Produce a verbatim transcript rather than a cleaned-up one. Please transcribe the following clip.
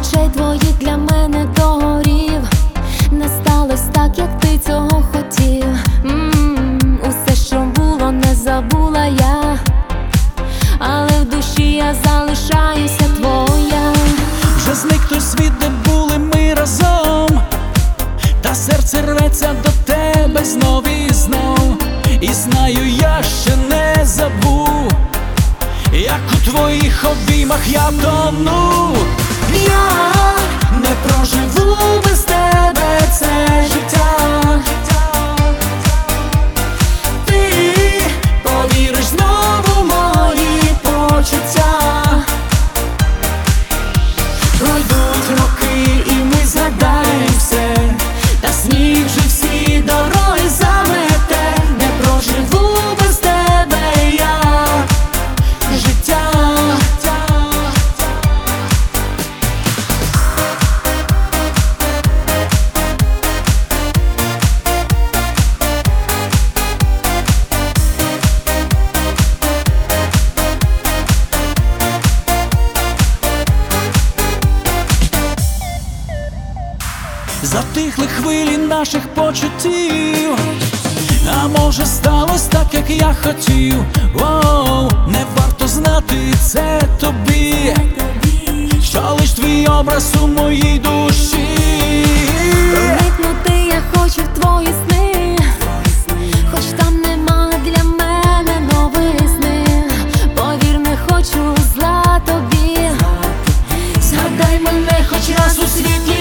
очей твоїх для мене догорів. Не сталось так, як ти цього хотів. М-м, усе, що було, не забула я, але в душі я залишаюся твоя. Вже зник той світ, де були ми разом, та серце рветься до тебе знов і знов. І знаю, я ще не забув, як у твоїх обіймах я тону. Я не проживу без тебе це життя. Ти повіриш знову в мої почуття. Пройдуть роки і ми згадаємо все, та сніг же всі дороги замете. Не проживу без тебе я життя. Затихли хвилі наших почуттів, а може сталося так, як я хотів. Воу, не варто знати це тобі, що лиш твій образ у моїй душі. Проникнути я хочу в твої сни, хоч там нема для мене новизни. Повір, не хочу зла тобі. Згадай мене хоч раз у світі